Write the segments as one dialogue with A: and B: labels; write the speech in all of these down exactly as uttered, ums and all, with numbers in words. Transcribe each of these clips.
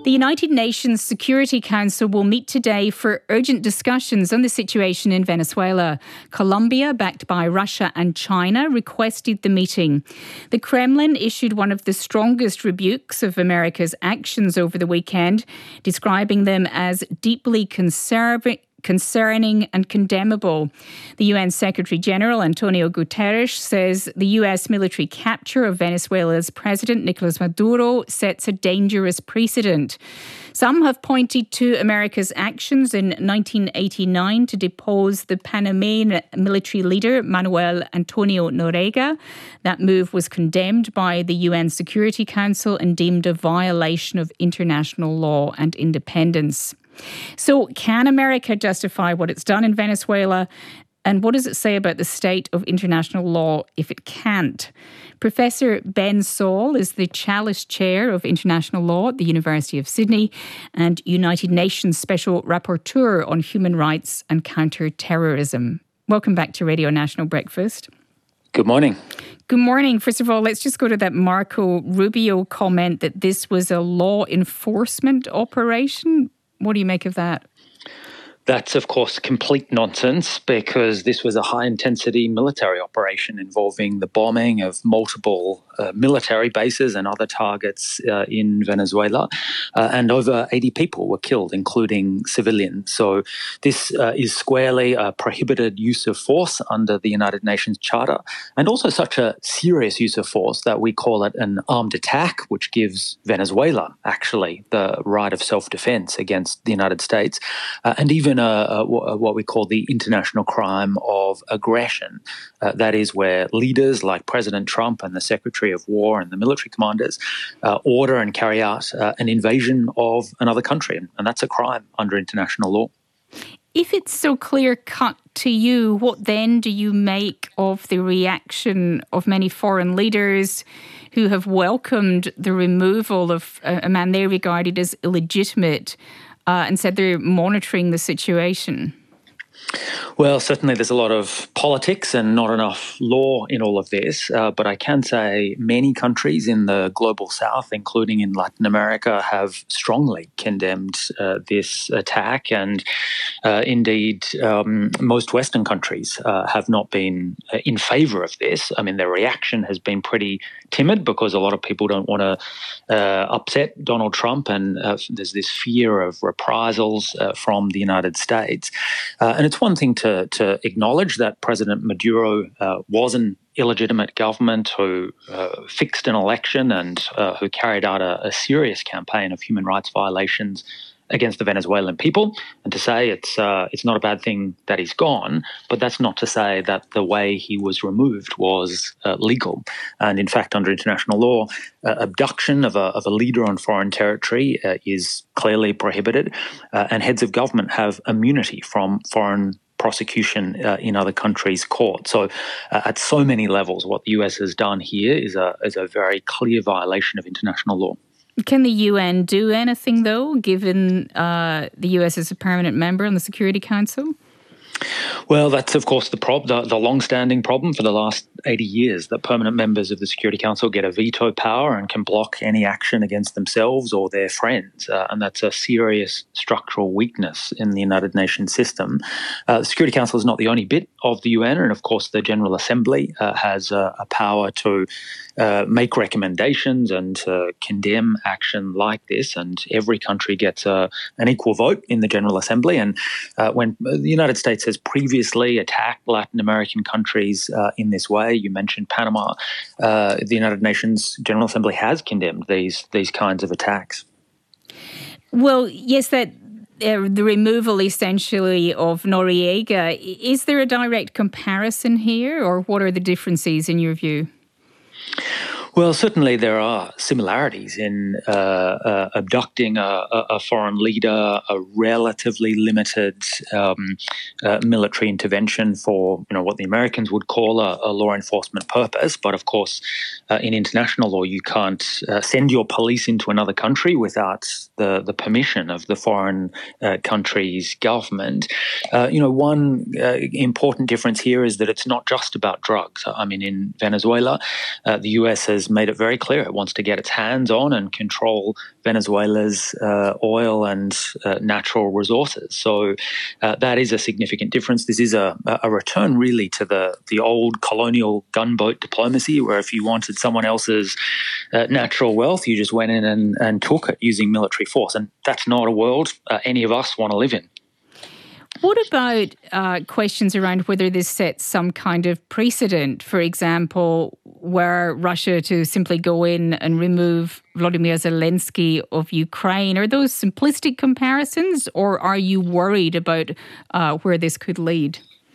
A: The United Nations Security Council will meet today for urgent discussions on the situation in Venezuela. Colombia, backed by Russia and China, requested the meeting. The Kremlin issued one of the strongest rebukes of America's actions over the weekend, describing them as deeply conservative. concerning and condemnable. The U N Secretary-General Antonio Guterres says the U S military capture of Venezuela's President Nicolas Maduro sets a dangerous precedent. Some have pointed to America's actions in nineteen eighty-nine to depose the Panamanian military leader Manuel Antonio Noriega. That move was condemned by the U N Security Council and deemed a violation of international law and independence. So can America justify what it's done in Venezuela? And what does it say about the state of international law if it can't? Professor Ben Saul is the Chalice Chair of International Law at the University of Sydney and United Nations Special Rapporteur on Human Rights and Counter-Terrorism. Welcome back to Radio National Breakfast.
B: Good morning.
A: Good morning. First of all, let's just go to that Marco Rubio comment that this was a law enforcement operation. What do you make of that?
B: That's, of course, complete nonsense because this was a high-intensity military operation involving the bombing of multiple uh, military bases and other targets uh, in Venezuela, uh, and over eighty people were killed, including civilians. So this uh, is squarely a prohibited use of force under the United Nations Charter, and also such a serious use of force that we call it an armed attack, which gives Venezuela, actually, the right of self-defense against the United States, uh, and even Uh, uh, what we call the international crime of aggression. Uh, that is where leaders like President Trump and the Secretary of War and the military commanders uh, order and carry out uh, an invasion of another country. And that's a crime under international law.
A: If it's so clear-cut to you, what then do you make of the reaction of many foreign leaders who have welcomed the removal of a man they regarded as illegitimate Uh, and said they're monitoring the situation?
B: Well, certainly there's a lot of politics and not enough law in all of this, uh, but I can say many countries in the global south, including in Latin America, have strongly condemned uh, this attack, and uh, indeed um, most Western countries uh, have not been in favour of this. I mean, their reaction has been pretty timid because a lot of people don't want to uh, upset Donald Trump, and uh, there's this fear of reprisals uh, from the United States. Uh, and it's one thing to, to acknowledge that President Maduro uh, was an illegitimate government who uh, fixed an election and uh, who carried out a, a serious campaign of human rights violations against the Venezuelan people, and to say it's uh, it's not a bad thing that he's gone, but that's not to say that the way he was removed was uh, legal. And in fact, under international law, uh, abduction of a, of a leader on foreign territory uh, is clearly prohibited, uh, and heads of government have immunity from foreign prosecution uh, in other countries' courts. So uh, at so many levels, what the U S has done here is a, is a very clear violation of international law.
A: Can the U N do anything, though, given uh, the U S is a permanent member on the Security Council?
B: Well, that's, of course, the, prob- the, the long-standing problem for the last eighty years, that permanent members of the Security Council get a veto power and can block any action against themselves or their friends. Uh, and that's a serious structural weakness in the United Nations system. Uh, the Security Council is not the only bit of the U N, and of course the General Assembly uh, has a, a power to uh, make recommendations and to condemn action like this, and every country gets uh, an equal vote in the General Assembly. And uh, when the United States has previously attacked Latin American countries uh, in this way, you mentioned Panama, uh, the United Nations General Assembly has condemned these these kinds of attacks.
A: Well, yes, that uh, the removal essentially of Noriega, is there a direct comparison here, or what are the differences in your view?
B: Well, certainly there are similarities in uh, uh, abducting a, a foreign leader, a relatively limited um, uh, military intervention for, you know, what the Americans would call a, a law enforcement purpose. But of course, uh, in international law, you can't uh, send your police into another country without the, the permission of the foreign uh, country's government. Uh, you know, one uh, important difference here is that it's not just about drugs. I mean, in Venezuela, uh, the U S has has made it very clear it wants to get its hands on and control Venezuela's uh, oil and uh, natural resources. So uh, that is a significant difference. This is a, a return really to the, the old colonial gunboat diplomacy, where if you wanted someone else's uh, natural wealth, you just went in and, and took it using military force. And that's not a world uh, any of us want to live in.
A: What about uh, questions around whether this sets some kind of precedent, for example, were Russia to simply go in and remove Volodymyr Zelensky of Ukraine? Are those simplistic comparisons, or are you worried about uh, where this could lead?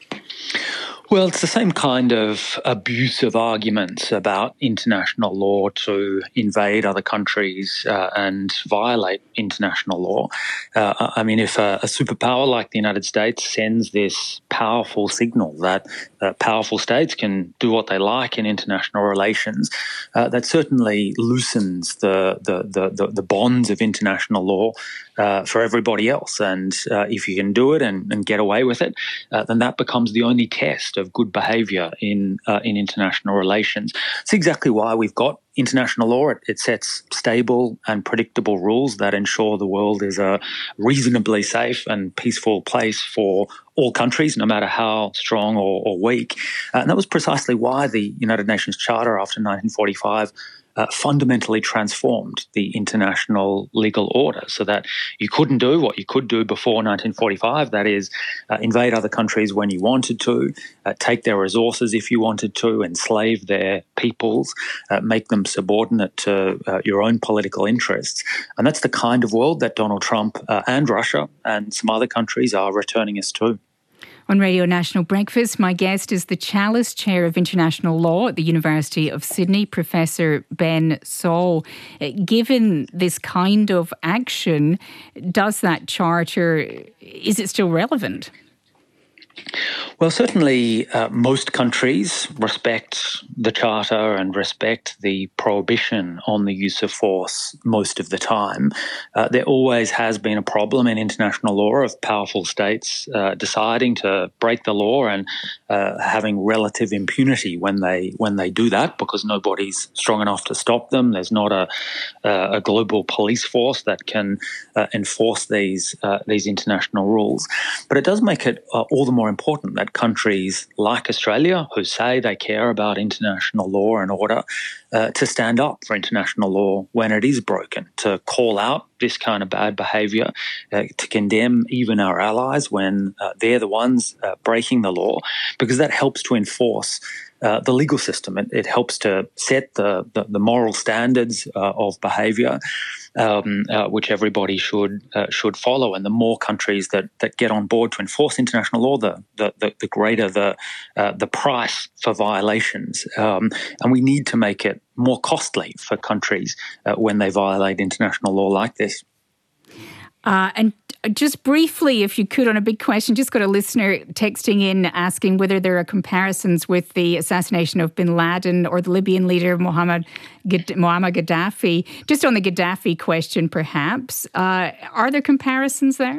B: Well, it's the same kind of abusive arguments about international law to invade other countries uh, and violate international law. Uh, I mean, if a, a superpower like the United States sends this powerful signal that uh, powerful states can do what they like in international relations, uh, that certainly loosens the, the, the, the, the bonds of international law uh, for everybody else. And uh, if you can do it and, and get away with it, uh, then that becomes the only test of good behaviour in uh, in international relations. It's exactly why we've got international law. It, it sets stable and predictable rules that ensure the world is a reasonably safe and peaceful place for all countries, no matter how strong or, or weak. Uh, and that was precisely why the United Nations Charter after nineteen forty-five Uh, fundamentally transformed the international legal order, so that you couldn't do what you could do before nineteen forty-five, that is, uh, invade other countries when you wanted to, uh, take their resources if you wanted to, enslave their peoples, uh, make them subordinate to uh, your own political interests. And that's the kind of world that Donald Trump uh, and Russia and some other countries are returning us to.
A: On Radio National Breakfast, my guest is the Challis Chair of International Law at the University of Sydney, Professor Ben Saul. Given this kind of action, does that charter, is it still relevant?
B: Well, certainly uh, most countries respect the Charter and respect the prohibition on the use of force most of the time. Uh, there always has been a problem in international law of powerful states uh, deciding to break the law and uh, having relative impunity when they when they do that, because nobody's strong enough to stop them. There's not a, a global police force that can uh, enforce these uh, these international rules. But it does make it uh, all the more important that countries like Australia, who say they care about international law and order, uh, to stand up for international law when it is broken, to call out this kind of bad behaviour, uh, to condemn even our allies when uh, they're the ones uh, breaking the law, because that helps to enforce Uh, the legal system. It, it helps to set the, the, the moral standards uh, of behaviour, um, uh, which everybody should uh, should follow. And the more countries that, that get on board to enforce international law, the the, the, the greater the uh, the price for violations. Um, and we need to make it more costly for countries uh, when they violate international law like this.
A: Uh, and just briefly, if you could, on a big question, just got a listener texting in asking whether there are comparisons with the assassination of bin Laden or the Libyan leader Mohammed Muammar Gaddafi. Just on the Gaddafi question, perhaps, uh, are there comparisons there?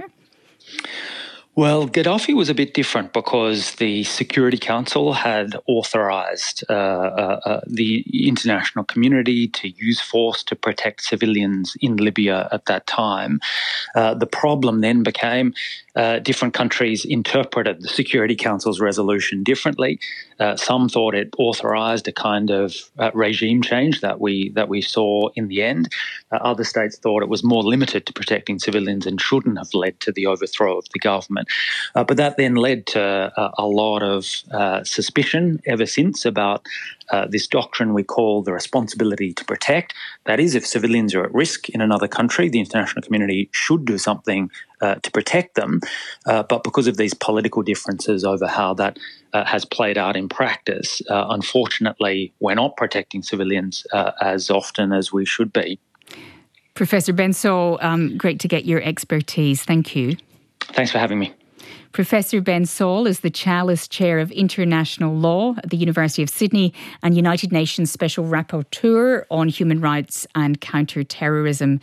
B: Well, Gaddafi was a bit different because the Security Council had authorised uh, uh, uh, the international community to use force to protect civilians in Libya at that time. Uh, the problem then became uh, different countries interpreted the Security Council's resolution differently. Uh, some thought it authorised a kind of uh, regime change that we that we saw in the end. Uh, other states thought it was more limited to protecting civilians and shouldn't have led to the overthrow of the government. Uh, but that then led to uh, a lot of uh, suspicion ever since about uh, this doctrine we call the responsibility to protect. That is, if civilians are at risk in another country, the international community should do something uh, to protect them. Uh, but because of these political differences over how that uh, has played out in practice, uh, unfortunately, we're not protecting civilians uh, as often as we should be.
A: Professor Ben Saul, um, great to get your expertise. Thank you.
B: Thanks for having me.
A: Professor Ben Saul is the Challis Chair of International Law at the University of Sydney and United Nations Special Rapporteur on Human Rights and Counter-Terrorism.